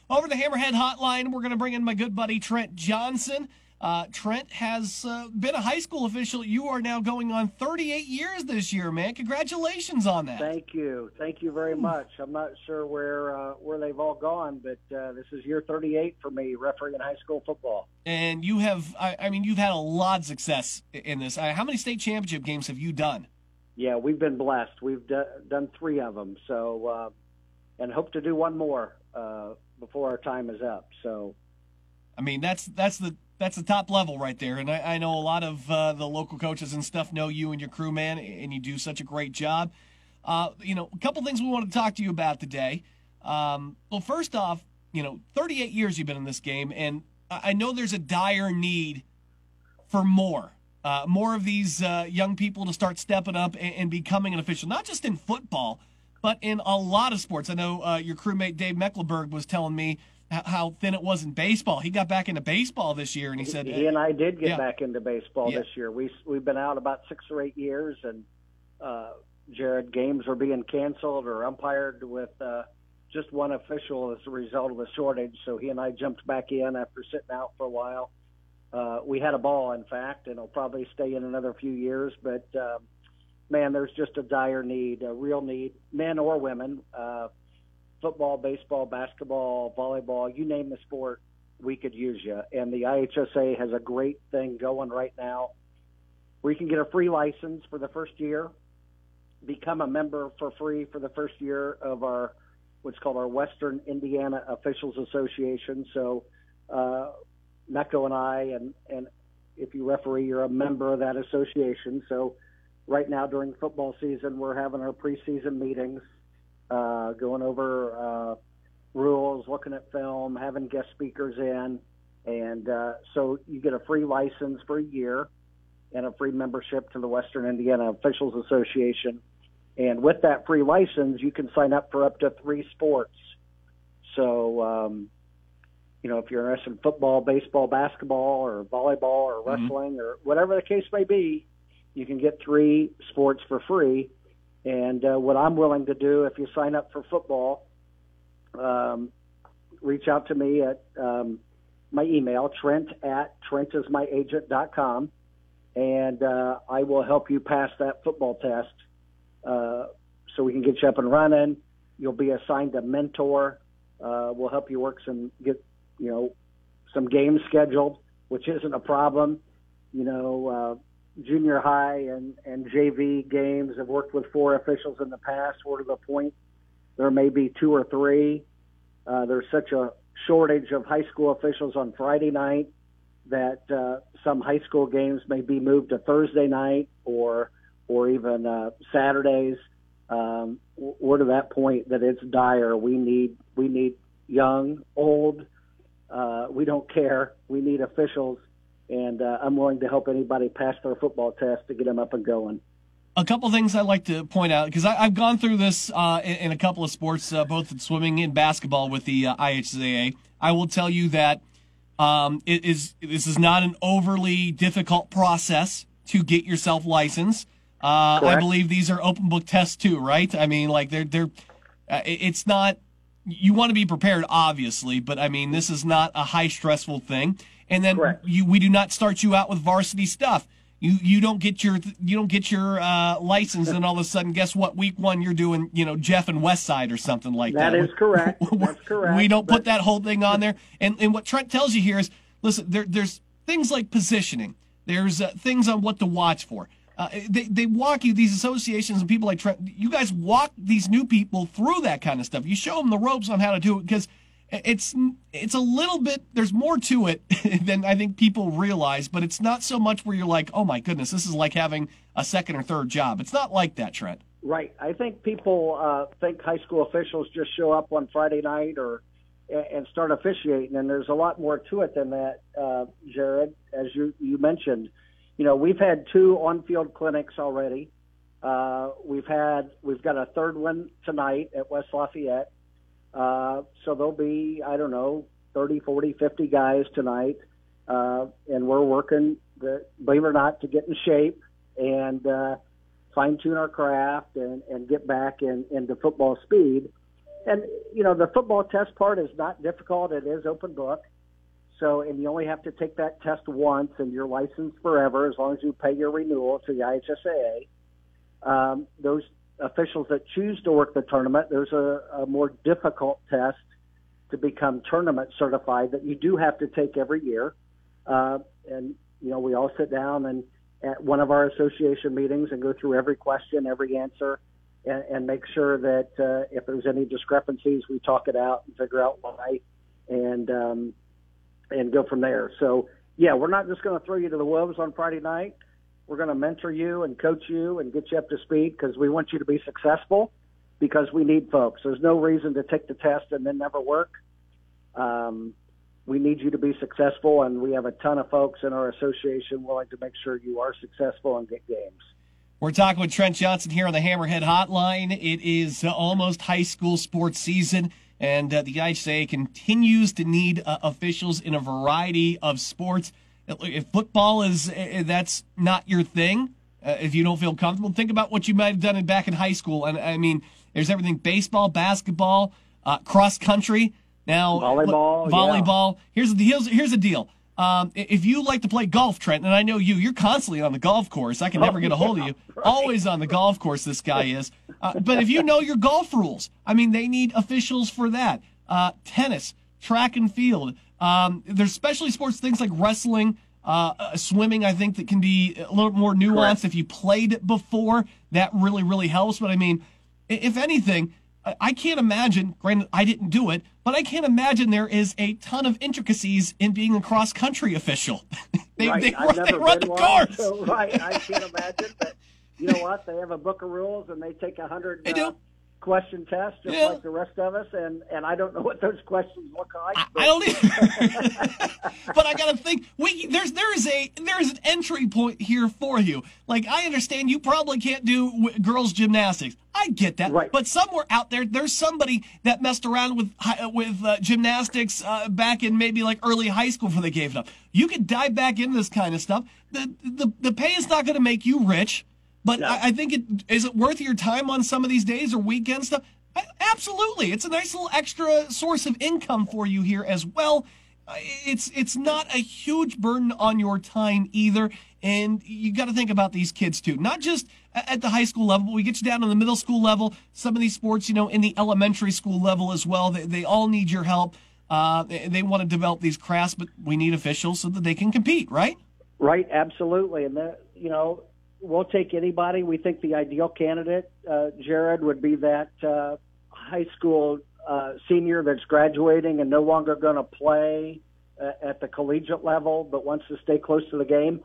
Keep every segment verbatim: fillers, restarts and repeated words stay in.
Over the Hammerhead Hotline, we're going to bring in my good buddy Trent Johnson. Uh, Trent has uh, been a high school official. You are now going on thirty-eight years this year, man. Congratulations on that. Thank you. Thank you very much. I'm not sure where uh, where they've all gone, but uh, this is year thirty-eight for me, refereeing high school football. And you have, I, I mean, you've had a lot of success in this. Uh, how many state championship games have you done? Yeah, we've been blessed. We've d- done three of them, so uh, and hope to do one more uh, before our time is up. So, I mean, that's that's the that's the top level right there. And I, I know a lot of uh, the local coaches and stuff know you and your crew, man, and you do such a great job. Uh, you know, a couple things we want to talk to you about today. Um, well, first off, you know, thirty-eight years you've been in this game, and I know there's a dire need for more. Uh, more of these uh, young people to start stepping up and, and becoming an official, not just in football, but in a lot of sports. I know uh, your crewmate Dave Mecklenburg was telling me how thin it was in baseball. He got back into baseball this year, and he said he and I did get yeah. back into baseball yeah. this year. We we've been out about six or eight years, and uh, Jared, games were being canceled or umpired with uh, just one official as a result of the shortage. So he and I jumped back in after sitting out for a while. Uh, we had a ball, in fact, and it'll probably stay in another few years. But, um, man, there's just a dire need, a real need, men or women, uh, football, baseball, basketball, volleyball, you name the sport, we could use you. And the I H S A has a great thing going right now where you can get a free license for the first year, become a member for free for the first year of our what's called our Western Indiana Officials Association. So, uh, Mecco and I, and, and if you referee, you're a member of that association. So right now during football season, we're having our preseason meetings, uh, going over uh, rules, looking at film, having guest speakers in. And uh, so you get a free license for a year and a free membership to the Western Indiana Officials Association. And with that free license, you can sign up for up to three sports. So, um, you know, if you're interested in football, baseball, basketball, or volleyball, or wrestling, mm-hmm. or whatever the case may be, you can get three sports for free. And uh, what I'm willing to do, if you sign up for football, um, reach out to me at um, my email, Trent at trentismyagent dot com, and uh, I will help you pass that football test uh, so we can get you up and running. You'll be assigned a mentor. Uh, we'll help you work some get. you know, some games scheduled, which isn't a problem. You know, uh, junior high and, and J V games. I've worked with four officials in the past. We're to the point there may be two or three. Uh, there's such a shortage of high school officials on Friday night that uh, some high school games may be moved to Thursday night or or even uh, Saturdays. Um, we're to that point that it's dire. We need we need young, old. Uh, we don't care. We need officials, and uh, I'm willing to help anybody pass their football test to get them up and going. A couple things I'd like to point out, because I've gone through this uh, in, in a couple of sports, uh, both in swimming and basketball with the uh, I H S A A. I will tell you that um, it is this is not an overly difficult process to get yourself licensed. Uh, I believe these are open book tests too, right? I mean, like they're they're. Uh, it's not. You want to be prepared, obviously, but I mean, this is not a high stressful thing. And then you, we do not start you out with varsity stuff. You you don't get your you don't get your uh, license, and all of a sudden, guess what? Week one, you're doing you know Jeff and West Side or something like that. That is correct. That's correct. We don't put that whole thing on there. And and what Trent tells you here is, listen, there there's things like positioning. There's uh, things on what to watch for. Uh, they they walk you, these associations and people like Trent, you guys walk these new people through that kind of stuff. You show them the ropes on how to do it, because it's it's a little bit, there's more to it than I think people realize, but it's not so much where you're like, oh my goodness, this is like having a second or third job. It's not like that, Trent. Right. I think people uh, think high school officials just show up on Friday night or and start officiating, and there's a lot more to it than that, uh, Jared, as you, you mentioned. You know, we've had two on-field clinics already. Uh, we've had, we've got a third one tonight at West Lafayette. Uh, so there'll be, I don't know, thirty, forty, fifty guys tonight. Uh, and we're working, the, believe it or not, to get in shape and uh, fine-tune our craft and, and get back in, into football speed. and, you know, the football test part is not difficult. It is open book. So, and you only have to take that test once, and you're licensed forever as long as you pay your renewal to the I H S A A. Um, those officials that choose to work the tournament, there's a, a more difficult test to become tournament certified that you do have to take every year. Uh, and, you know, we all sit down and at one of our association meetings and go through every question, every answer, and, and make sure that uh, if there's any discrepancies, we talk it out and figure out why. And, um, and go from there. So, yeah, we're not just going to throw you to the wolves on Friday night. We're going to mentor you and coach you and get you up to speed because we want you to be successful because we need folks. There's no reason to take the test and then never work. Um, we need you to be successful, and we have a ton of folks in our association willing to make sure you are successful and get games. We're talking with Trent Johnson here on the Hammerhead Hotline. It is uh, almost high school sports season. And uh, the I H S A A continues to need uh, officials in a variety of sports. If football is uh, that's not your thing, uh, if you don't feel comfortable, think about what you might have done back in high school. And I mean, there's everything: baseball, basketball, uh, cross country. Now, volleyball. Volleyball. Yeah. Here's the here's, here's the deal. Um, if you like to play golf, Trent, and I know you, you're constantly on the golf course. I can never get a hold of you. Right. Always on the golf course, this guy is. Uh, but if you know your golf rules, I mean, they need officials for that. Uh, tennis, track and field. Um, there's specialty sports, things like wrestling, uh, uh, swimming, I think that can be a little more nuanced. Correct. If you played it before, that really, really helps. But I mean, if anything, I can't imagine, granted, I didn't do it, but I can't imagine there is a ton of intricacies in being a cross-country official. they, right. they, I've they never run been the one, course. So, right, I can't imagine. But you know what? They have a book of rules, and they take a hundred uh, question test, just yeah. like the rest of us. And, and I don't know what those questions look like. I, I don't either. But I got to think. We there's there is a there is an entry point here for you. Like, I understand you probably can't do w- girls gymnastics. I get that, right. But somewhere out there, there's somebody that messed around with with uh, gymnastics uh, back in maybe like early high school before they gave it up. You could dive back into this kind of stuff. The the, the pay is not going to make you rich, but no. I, I think it is it worth your time on some of these days or weekend stuff. I, absolutely, it's a nice little extra source of income for you here as well. It's it's not a huge burden on your time either. And you got to think about these kids, too. Not just at the high school level, but we get you down to the middle school level. Some of these sports, you know, in the elementary school level as well. They, they all need your help. Uh, they, they want to develop these crafts, but we need officials so that they can compete, right? Right, absolutely. And, that, you know, we'll take anybody. We think the ideal candidate, uh, Jared, would be that uh, high school uh, senior that's graduating and no longer going to play uh, at the collegiate level but wants to stay close to the game.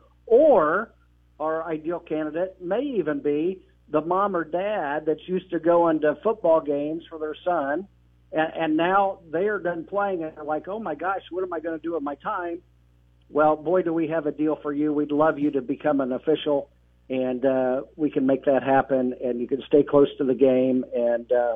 Or our ideal candidate may even be the mom or dad that's used to going to football games for their son, and, and now they are done playing and they're like, oh, my gosh, what am I going to do with my time? Well, boy, do we have a deal for you. We'd love you to become an official, and uh, we can make that happen, and you can stay close to the game. And uh,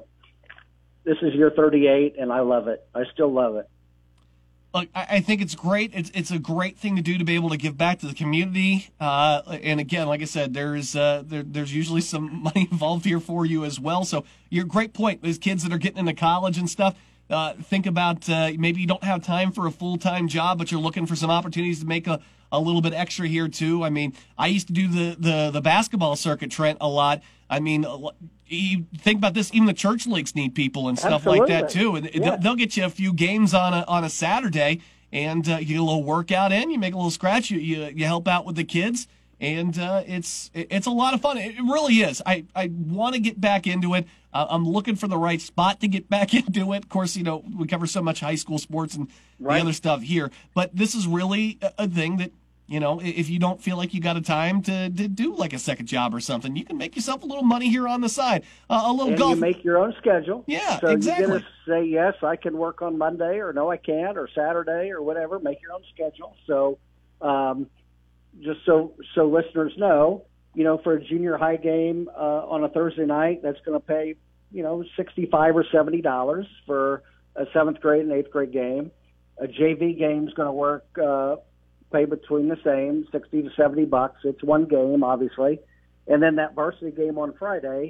this is year thirty-eight, and I love it. I still love it. Look, I think it's great. It's it's a great thing to do to be able to give back to the community. Uh, and again, like I said, there's uh, there, there's usually some money involved here for you as well. So, your great point. These kids that are getting into college and stuff, uh, think about uh, maybe you don't have time for a full time job, but you're looking for some opportunities to make a, a little bit extra here too. I mean, I used to do the the the basketball circuit, Trent, a lot. I mean, you think about this, even the church leagues need people and stuff Absolutely. like that too. And yeah. they'll get you a few games on a on a Saturday, and uh, you get a little workout in, you make a little scratch, you you, you help out with the kids, and uh, it's it's a lot of fun. It really is. I, I want to get back into it. Uh, I'm looking for the right spot to get back into it. Of course, you know, we cover so much high school sports and right. the other stuff here, but this is really a, a thing that, you know, if you don't feel like you got a time to, to do like a second job or something, you can make yourself a little money here on the side. Uh, a little and golf. you make your own schedule. Yeah, so exactly. So you get to say, yes, I can work on Monday, or no, I can't, or Saturday, or whatever. Make your own schedule. So um, just so so listeners know, you know, for a junior high game uh, on a Thursday night, that's going to pay, you know, sixty-five or seventy dollars for a seventh grade and eighth grade game. A J V game is going to work uh, pay between the same, sixty to seventy bucks. It's one game, obviously. And then that varsity game on Friday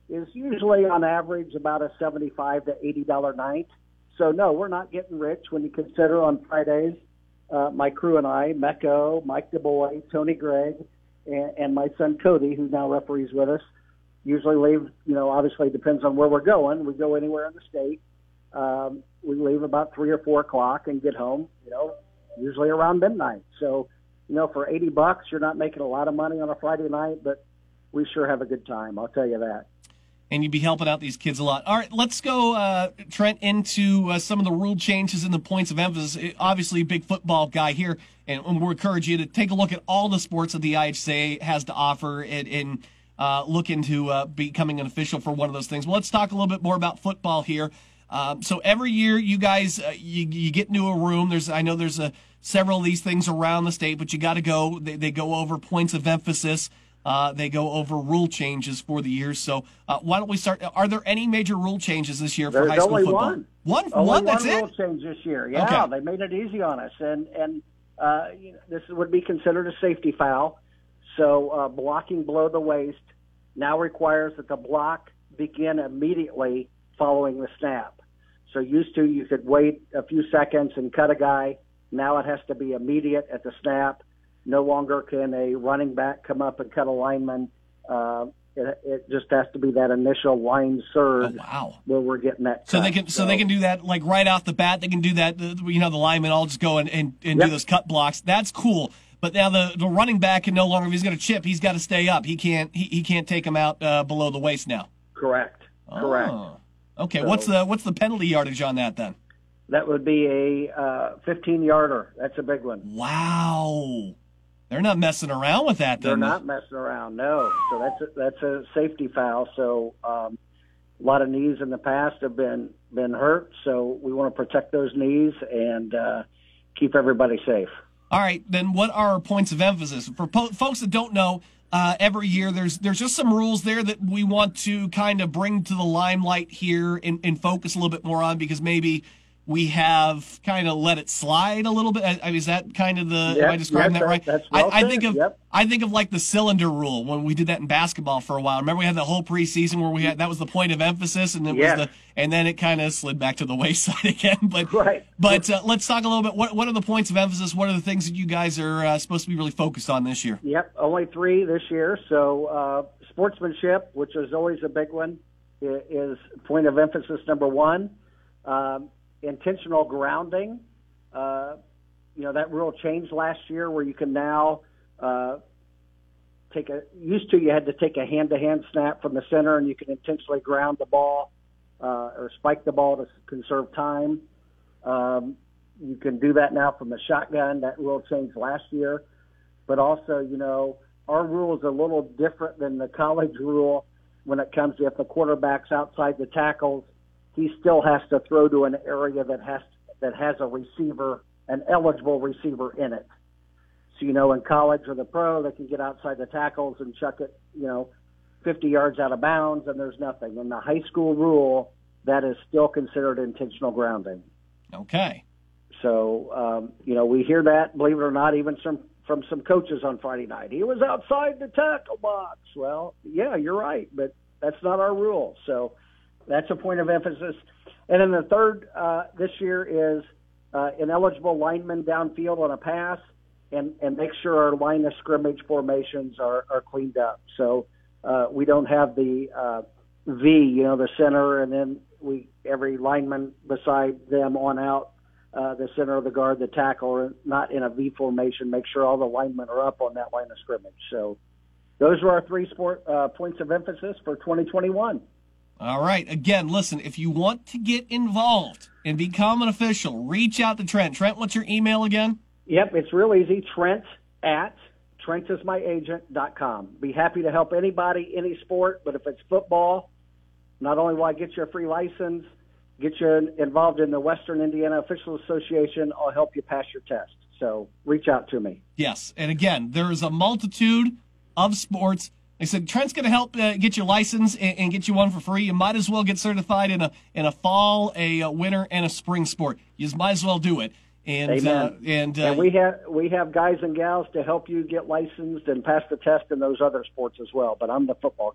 is usually on average about a seventy-five to eighty dollar night. So no, we're not getting rich when you consider on Fridays, uh, my crew and I, Mecco, Mike DuBois, Tony Gregg, and, and my son Cody, who now referees with us, usually leave, you know, obviously it depends on where we're going. We go anywhere in the state. Um, we leave about three or four o'clock and get home, you know, usually around midnight. So, you know, for eighty bucks, you're not making a lot of money on a Friday night, but we sure have a good time. I'll tell you that. And you'd be helping out these kids a lot. All right, let's go, uh, Trent, into uh, some of the rule changes and the points of emphasis. It, obviously, a big football guy here, and we'll encourage you to take a look at all the sports that the I H S A A has to offer and, and uh, look into uh, becoming an official for one of those things. Well, let's talk a little bit more about football here. Um, so every year, you guys, uh, you, you get into a room. There's, I know there's a, several of these things around the state, but you got to go. They, they go over points of emphasis. Uh, they go over rule changes for the year. So uh, why don't we start? Are there any major rule changes this year for There's high school only football? One. One, only one. That's one it. Rule change this year. Yeah, okay. They made it easy on us, and and uh, you know, this would be considered a safety foul. So uh, blocking below the waist now requires that the block begin immediately following the snap. So used to you could wait a few seconds and cut a guy. Now it has to be immediate at the snap. No longer can a running back come up and cut a lineman. Uh, it, it just has to be that initial line surge. Oh, wow. Where we're getting that. So cut. they can, so, so they can do that like right off the bat. They can do that. You know, the linemen all just go and, and, and yep. do those cut blocks. That's cool. But now the, the running back can no longer, if he's going to chip, he's got to stay up. He can't he, he can't take him out uh, below the waist now. Correct. Oh. Correct. Okay. So, what's the what's the penalty yardage on that then? That would be a uh, fifteen yarder. That's a big one. Wow. They're not messing around with that, then. They're not messing around, no. So that's a, that's a safety foul. So um, a lot of knees in the past have been, been hurt, so we want to protect those knees and uh, keep everybody safe. All right, then what are our points of emphasis? For po- folks that don't know, uh, every year there's there's just some rules there that we want to kind of bring to the limelight here and, and focus a little bit more on because maybe – we have kind of let it slide a little bit. I mean, is that kind of the? Yep, am I describing yep, that right? That's well I, I think of yep. I think of like the cylinder rule when we did that in basketball for a while. Remember we had the whole preseason where we had that was the point of emphasis, and it yes. was the and then it kind of slid back to the wayside again. But right. but uh, let's talk a little bit. What what are the points of emphasis? What are the things that you guys are uh, supposed to be really focused on this year? Yep, only three this year. So uh, sportsmanship, which is always a big one, is point of emphasis number one. Um, Intentional grounding, uh, you know, that rule changed last year where you can now uh, take a, used to you had to take a hand-to-hand snap from the center and you can intentionally ground the ball uh, or spike the ball to conserve time. Um, you can do that now from the shotgun. That rule changed last year. But also, you know, our rule is a little different than the college rule when it comes to if the quarterback's outside the tackles, he still has to throw to an area that has that has a receiver, an eligible receiver in it. So, you know, in college or the pro, they can get outside the tackles and chuck it, you know, fifty yards out of bounds, and there's nothing. In the high school rule, that is still considered intentional grounding. Okay. So, um, you know, we hear that, believe it or not, even some from some coaches on Friday night. He was outside the tackle box. Well, yeah, you're right, but that's not our rule. So that's a point of emphasis. And then the third uh, this year is uh, ineligible linemen downfield on a pass, and, and make sure our line of scrimmage formations are, are cleaned up. So uh, we don't have the uh, V, you know, the center, and then we every lineman beside them on out, uh, the center of the guard, the tackle, or not in a V formation. Make sure all the linemen are up on that line of scrimmage. So those are our three sport uh, points of emphasis for twenty twenty-one. All right. Again, listen, if you want to get involved and become an official, reach out to Trent. Trent, what's your email again? Yep, it's real easy. Trent at Trent is my agent dot com. Be happy to help anybody, any sport, but if it's football, not only will I get you a free license, get you involved in the Western Indiana Officials Association, I'll help you pass your test. So reach out to me. Yes. And again, there is a multitude of sports. They said Trent's going to help uh, get your license and, and get you one for free. You might as well get certified in a in a fall, a, a winter, and a spring sport. You just might as well do it. And Amen. Uh, and, uh, and we have we have guys and gals to help you get licensed and pass the test in those other sports as well. But I'm the football guy.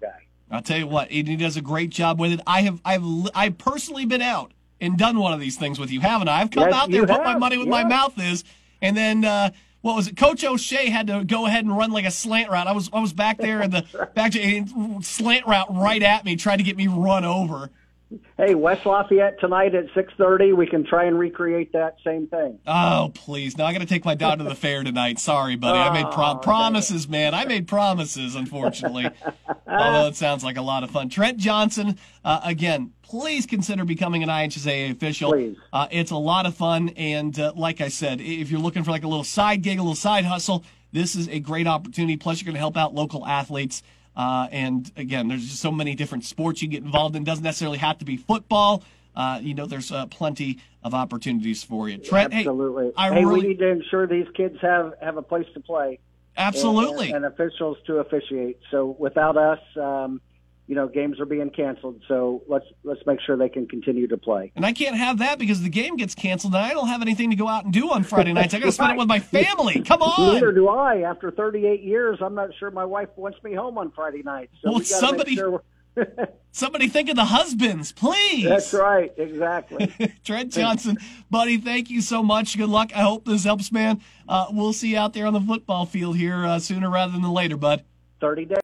I'll tell you what, he does a great job with it. I have, I've, I've personally been out and done one of these things with you, haven't I? I've come Yes, out there, you put my have. money where Yeah. my mouth is, and then uh, what was it? Coach O'Shea had to go ahead and run like a slant route. I was, I was back there in the back to slant route right at me, trying to get me run over. Hey, West Lafayette tonight at six thirty. We can try and recreate that same thing. Oh, please. Now I got to take my daughter to the fair tonight. Sorry, buddy. I made pro- Oh, promises, man. I made promises, unfortunately. Although it sounds like a lot of fun. Trent Johnson, uh, again, please consider becoming an I H S A A official. Please. Uh, it's a lot of fun. And uh, like I said, if you're looking for like a little side gig, a little side hustle, this is a great opportunity. Plus, you're going to help out local athletes. Uh, and again, there's just so many different sports you get involved in. It doesn't necessarily have to be football. Uh, you know, there's uh, plenty of opportunities for you. Trent, Absolutely. hey, I hey, really, we need to ensure these kids have, have a place to play. absolutely. And, and officials to officiate. So without us, um, you know, games are being canceled. So let's let's make sure they can continue to play. And I can't have that because the game gets canceled, and I don't have anything to go out and do on Friday nights. I got to spend it with my family. Come on. Neither do I. After thirty-eight years, I'm not sure my wife wants me home on Friday night. So Well, we gotta somebody- make sure we're Somebody think of the husbands, please. That's right. Exactly. Trent Johnson, buddy, thank you so much. Good luck. I hope this helps, man. Uh, we'll see you out there on the football field here uh, sooner rather than later, bud. thirty days.